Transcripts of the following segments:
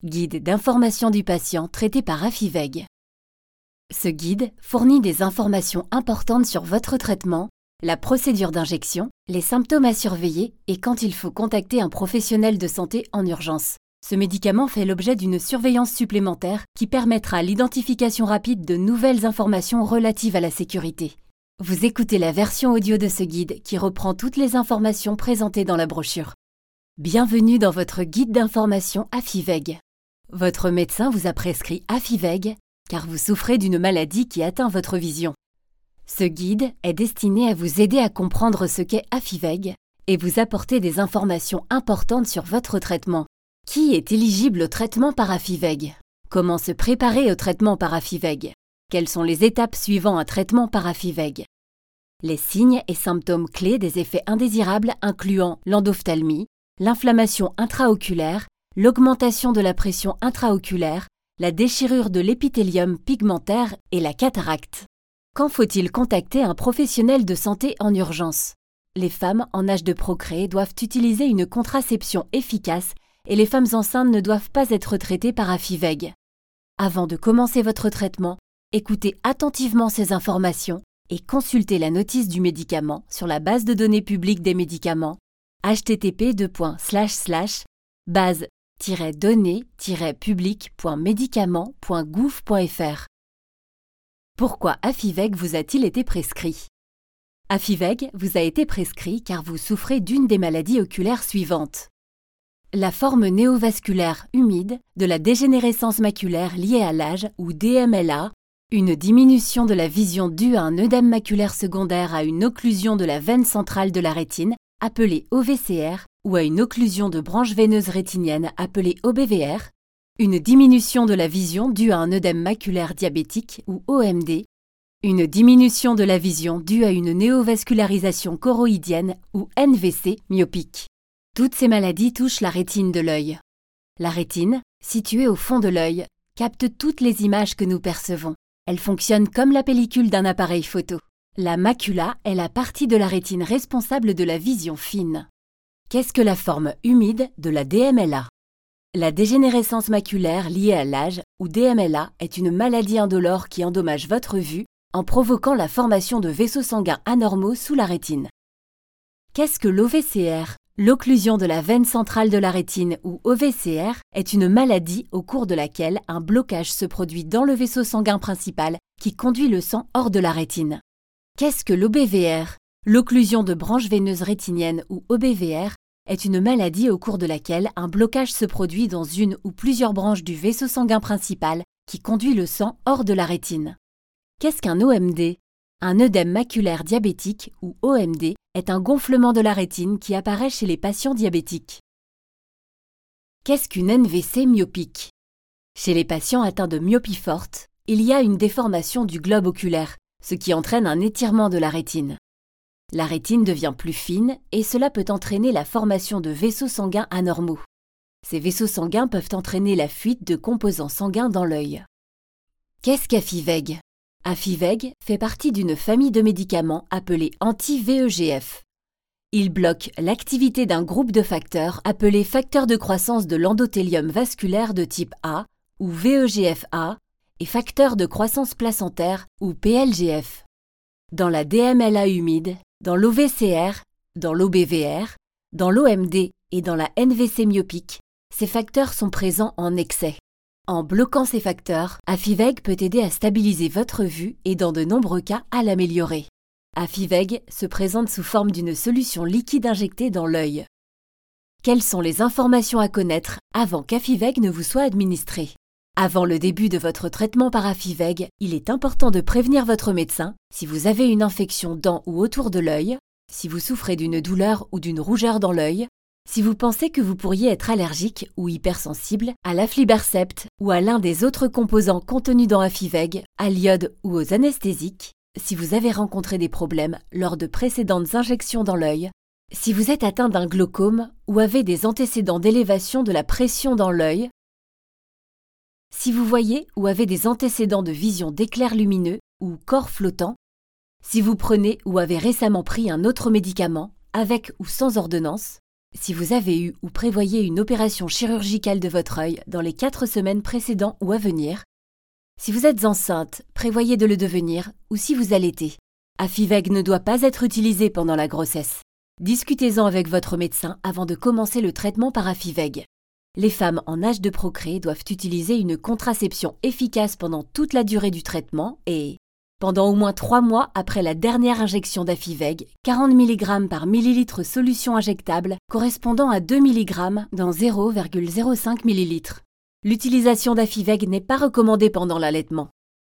guide d'information du patient traité par Afiveg. Ce guide fournit des informations importantes sur votre traitement, la procédure d'injection, les symptômes à surveiller et quand il faut contacter un professionnel de santé en urgence. Ce médicament fait l'objet d'une surveillance supplémentaire qui permettra l'identification rapide de nouvelles informations relatives à la sécurité. Vous écoutez la version audio de ce guide qui reprend toutes les informations présentées dans la brochure. Bienvenue dans votre guide d'information Afiveg. Votre médecin vous a prescrit Afiveg car vous souffrez d'une maladie qui atteint votre vision. Ce guide est destiné à vous aider à comprendre ce qu'est Afiveg et vous apporter des informations importantes sur votre traitement. Qui est éligible au traitement par Afiveg? Comment se préparer au traitement par Afiveg? Quelles sont les étapes suivant un traitement par Afiveg? Les signes et symptômes clés des effets indésirables incluant l'endophtalmie, l'inflammation intraoculaire, l'augmentation de la pression intraoculaire, la déchirure de l'épithélium pigmentaire et la cataracte. Quand faut-il contacter un professionnel de santé en urgence? Les femmes en âge de procréer doivent utiliser une contraception efficace et les femmes enceintes ne doivent pas être traitées par Afiveg. Avant de commencer votre traitement, écoutez attentivement ces informations et consultez la notice du médicament sur la base de données publique des médicaments http://base-données-public.medicaments.gouv.fr. Pourquoi Afiveg vous a-t-il été prescrit? Afiveg vous a été prescrit car vous souffrez d'une des maladies oculaires suivantes. La forme néovasculaire humide de la dégénérescence maculaire liée à l'âge ou DMLA, une diminution de la vision due à un œdème maculaire secondaire à une occlusion de la veine centrale de la rétine, appelée OVCR, ou à une occlusion de branche veineuse rétinienne appelée OBVR, une diminution de la vision due à un œdème maculaire diabétique ou OMD, une diminution de la vision due à une néovascularisation choroïdienne ou NVC myopique. Toutes ces maladies touchent la rétine de l'œil. La rétine, située au fond de l'œil, capte toutes les images que nous percevons. Elle fonctionne comme la pellicule d'un appareil photo. La macula est la partie de la rétine responsable de la vision fine. Qu'est-ce que la forme humide de la DMLA? La dégénérescence maculaire liée à l'âge, ou DMLA, est une maladie indolore qui endommage votre vue en provoquant la formation de vaisseaux sanguins anormaux sous la rétine. Qu'est-ce que l'OVCR? L'occlusion de la veine centrale de la rétine, ou OVCR, est une maladie au cours de laquelle un blocage se produit dans le vaisseau sanguin principal qui conduit le sang hors de la rétine. Qu'est-ce que l'OBVR? L'occlusion de branche veineuse rétinienne, ou OBVR, est une maladie au cours de laquelle un blocage se produit dans une ou plusieurs branches du vaisseau sanguin principal qui conduit le sang hors de la rétine. Qu'est-ce qu'un OMD? Un œdème maculaire diabétique, ou OMD, est un gonflement de la rétine qui apparaît chez les patients diabétiques. Qu'est-ce qu'une NVC myopique? Chez les patients atteints de myopie forte, il y a une déformation du globe oculaire, ce qui entraîne un étirement de la rétine. La rétine devient plus fine et cela peut entraîner la formation de vaisseaux sanguins anormaux. Ces vaisseaux sanguins peuvent entraîner la fuite de composants sanguins dans l'œil. Qu'est-ce qu'Afiveg? Afiveg fait partie d'une famille de médicaments appelés anti-VEGF. Il bloque l'activité d'un groupe de facteurs appelés facteurs de croissance de l'endothélium vasculaire de type A ou VEGF-A et facteurs de croissance placentaire ou PLGF. Dans la DMLA humide, dans l'OVCR, dans l'OBVR, dans l'OMD et dans la NVC myopique, ces facteurs sont présents en excès. En bloquant ces facteurs, Afiveg peut aider à stabiliser votre vue et dans de nombreux cas à l'améliorer. Afiveg se présente sous forme d'une solution liquide injectée dans l'œil. Quelles sont les informations à connaître avant qu'Afiveg ne vous soit administré? Avant le début de votre traitement par Afiveg, il est important de prévenir votre médecin si vous avez une infection dans ou autour de l'œil, si vous souffrez d'une douleur ou d'une rougeur dans l'œil, si vous pensez que vous pourriez être allergique ou hypersensible à l'aflibercept ou à l'un des autres composants contenus dans Afiveg, à l'iode ou aux anesthésiques, si vous avez rencontré des problèmes lors de précédentes injections dans l'œil, si vous êtes atteint d'un glaucome ou avez des antécédents d'élévation de la pression dans l'œil, si vous voyez ou avez des antécédents de vision d'éclairs lumineux ou corps flottants, si vous prenez ou avez récemment pris un autre médicament, avec ou sans ordonnance, Si vous avez eu ou prévoyez une opération chirurgicale de votre œil dans les 4 semaines précédentes ou à venir, si vous êtes enceinte, prévoyez de le devenir ou si vous allaitez. Afiveg ne doit pas être utilisé pendant la grossesse. Discutez-en avec votre médecin avant de commencer le traitement par Afiveg. Les femmes en âge de procréer doivent utiliser une contraception efficace pendant toute la durée du traitement et, pendant au moins 3 mois après la dernière injection d'Afiveg, 40 mg par millilitre solution injectable correspondant à 2 mg dans 0,05 ml. L'utilisation d'Afiveg n'est pas recommandée pendant l'allaitement.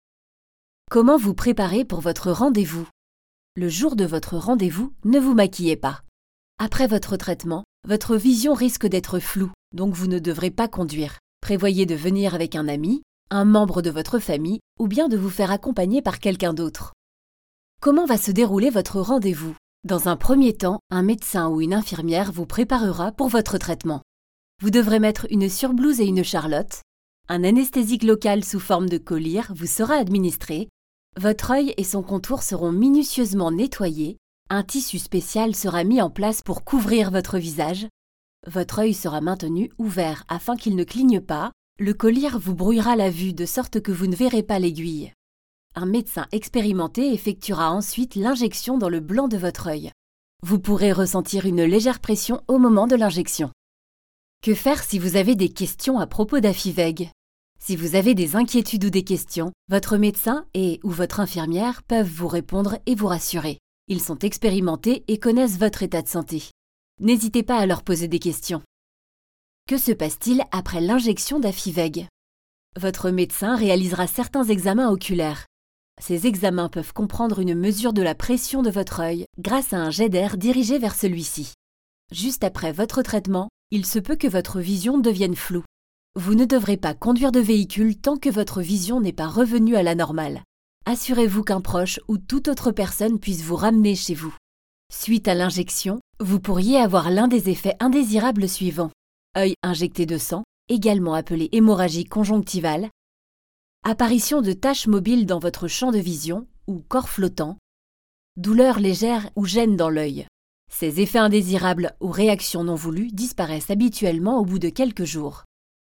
Comment vous préparer pour votre rendez-vous? Le jour de votre rendez-vous, ne vous maquillez pas. Après votre traitement, votre vision risque d'être floue, donc vous ne devrez pas conduire. Prévoyez de venir avec un ami, un membre de votre famille ou bien de vous faire accompagner par quelqu'un d'autre. Comment va se dérouler votre rendez-vous? Dans un premier temps, un médecin ou une infirmière vous préparera pour votre traitement. Vous devrez mettre une surblouse et une charlotte. Un anesthésique local sous forme de collyre vous sera administré. Votre œil et son contour seront minutieusement nettoyés. Un tissu spécial sera mis en place pour couvrir votre visage. Votre œil sera maintenu ouvert afin qu'il ne cligne pas. Le collyre vous brouillera la vue de sorte que vous ne verrez pas l'aiguille. Un médecin expérimenté effectuera ensuite l'injection dans le blanc de votre œil. Vous pourrez ressentir une légère pression au moment de l'injection. Que faire si vous avez des questions à propos d'Afiveg? Si vous avez des inquiétudes ou des questions, votre médecin ou votre infirmière peuvent vous répondre et vous rassurer. Ils sont expérimentés et connaissent votre état de santé. N'hésitez pas à leur poser des questions. Que se passe-t-il après l'injection d'Afiveg? Votre médecin réalisera certains examens oculaires. Ces examens peuvent comprendre une mesure de la pression de votre œil grâce à un jet d'air dirigé vers celui-ci. Juste après votre traitement, il se peut que votre vision devienne floue. Vous ne devrez pas conduire de véhicule tant que votre vision n'est pas revenue à la normale. Assurez-vous qu'un proche ou toute autre personne puisse vous ramener chez vous. Suite à l'injection, vous pourriez avoir l'un des effets indésirables suivants. Œil injecté de sang, également appelé hémorragie conjonctivale. Apparition de taches mobiles dans votre champ de vision ou corps flottant. Douleur légère ou gêne dans l'œil. Ces effets indésirables ou réactions non voulues disparaissent habituellement au bout de quelques jours.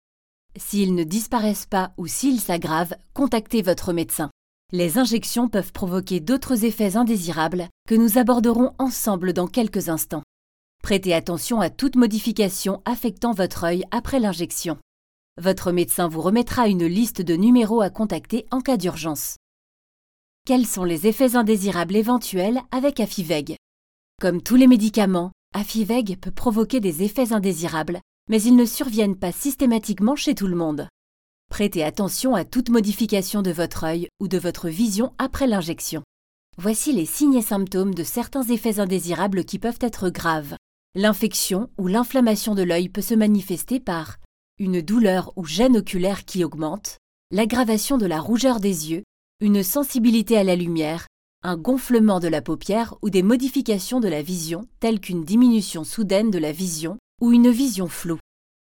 S'ils ne disparaissent pas ou s'ils s'aggravent, contactez votre médecin. Les injections peuvent provoquer d'autres effets indésirables que nous aborderons ensemble dans quelques instants. Prêtez attention à toute modification affectant votre œil après l'injection. Votre médecin vous remettra une liste de numéros à contacter en cas d'urgence. Quels sont les effets indésirables éventuels avec Afiveg? Comme tous les médicaments, Afiveg peut provoquer des effets indésirables, mais ils ne surviennent pas systématiquement chez tout le monde. Prêtez attention à toute modification de votre œil ou de votre vision après l'injection. Voici les signes et symptômes de certains effets indésirables qui peuvent être graves. L'infection ou l'inflammation de l'œil peut se manifester par une douleur ou gêne oculaire qui augmente, l'aggravation de la rougeur des yeux, une sensibilité à la lumière, un gonflement de la paupière ou des modifications de la vision telles qu'une diminution soudaine de la vision ou une vision floue.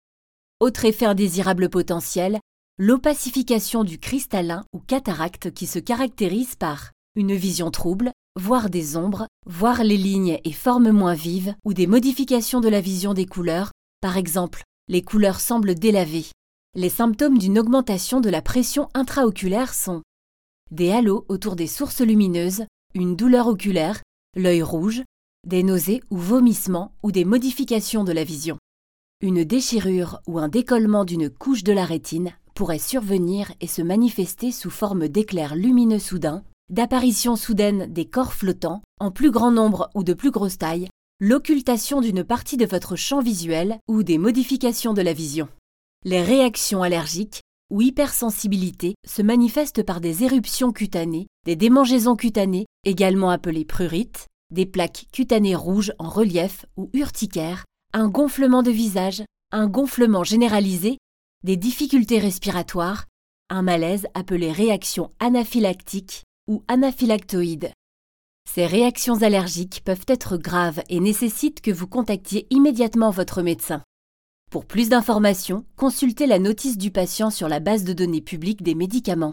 Autre effet indésirable potentiel, l'opacification du cristallin ou cataracte qui se caractérise par une vision trouble, voire des ombres, voire les lignes et formes moins vives ou des modifications de la vision des couleurs, par exemple, les couleurs semblent délavées. Les symptômes d'une augmentation de la pression intraoculaire sont des halos autour des sources lumineuses, une douleur oculaire, l'œil rouge, des nausées ou vomissements ou des modifications de la vision. Une déchirure ou un décollement d'une couche de la rétine pourrait survenir et se manifester sous forme d'éclairs lumineux soudains, d'apparition soudaine des corps flottants, en plus grand nombre ou de plus grosse taille, l'occultation d'une partie de votre champ visuel ou des modifications de la vision. Les réactions allergiques ou hypersensibilité se manifestent par des éruptions cutanées, des démangeaisons cutanées, également appelées prurites, des plaques cutanées rouges en relief ou urticaires, un gonflement de visage, un gonflement généralisé, des difficultés respiratoires, un malaise appelé réaction anaphylactique ou anaphylactoïde. Ces réactions allergiques peuvent être graves et nécessitent que vous contactiez immédiatement votre médecin. Pour plus d'informations, consultez la notice du patient sur la base de données publique des médicaments.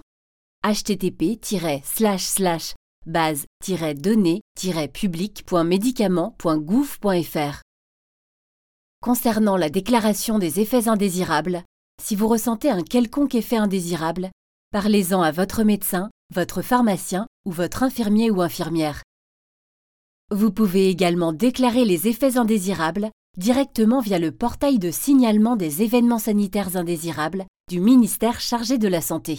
http://base-données-public.médicaments.gouv.fr Concernant la déclaration des effets indésirables, si vous ressentez un quelconque effet indésirable, parlez-en à votre médecin, votre pharmacien ou votre infirmier ou infirmière. Vous pouvez également déclarer les effets indésirables directement via le portail de signalement des événements sanitaires indésirables du ministère chargé de la Santé.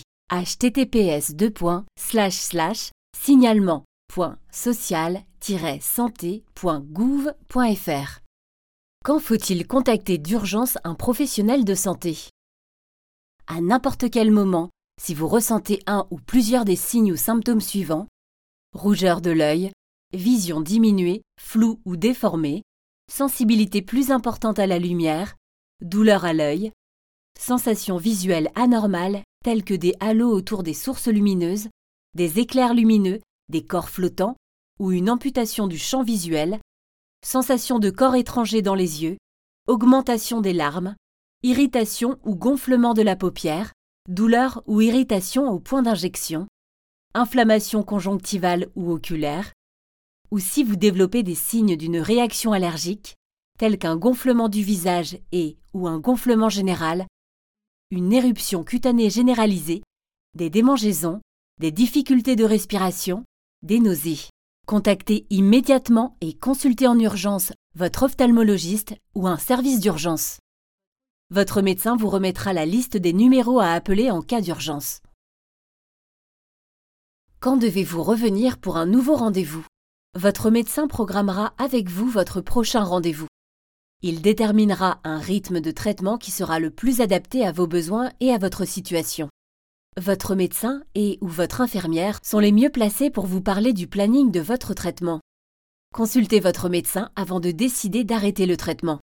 https://signalement.social-santé.gouv.fr. Quand faut-il contacter d'urgence un professionnel de santé? À n'importe quel moment, si vous ressentez un ou plusieurs des signes ou symptômes suivants: rougeur de l'œil, vision diminuée, floue ou déformée, sensibilité plus importante à la lumière, douleur à l'œil, sensations visuelles anormales telles que des halos autour des sources lumineuses, des éclairs lumineux, des corps flottants ou une amputation du champ visuel, sensation de corps étranger dans les yeux, augmentation des larmes, irritation ou gonflement de la paupière, douleur ou irritation au point d'injection, inflammation conjonctivale ou oculaire, ou si vous développez des signes d'une réaction allergique, tels qu'un gonflement du visage ou un gonflement général, une éruption cutanée généralisée, des démangeaisons, des difficultés de respiration, des nausées. Contactez immédiatement et consultez en urgence votre ophtalmologiste ou un service d'urgence. Votre médecin vous remettra la liste des numéros à appeler en cas d'urgence. Quand devez-vous revenir pour un nouveau rendez-vous? Votre médecin programmera avec vous votre prochain rendez-vous. Il déterminera un rythme de traitement qui sera le plus adapté à vos besoins et à votre situation. Votre médecin ou votre infirmière sont les mieux placés pour vous parler du planning de votre traitement. Consultez votre médecin avant de décider d'arrêter le traitement.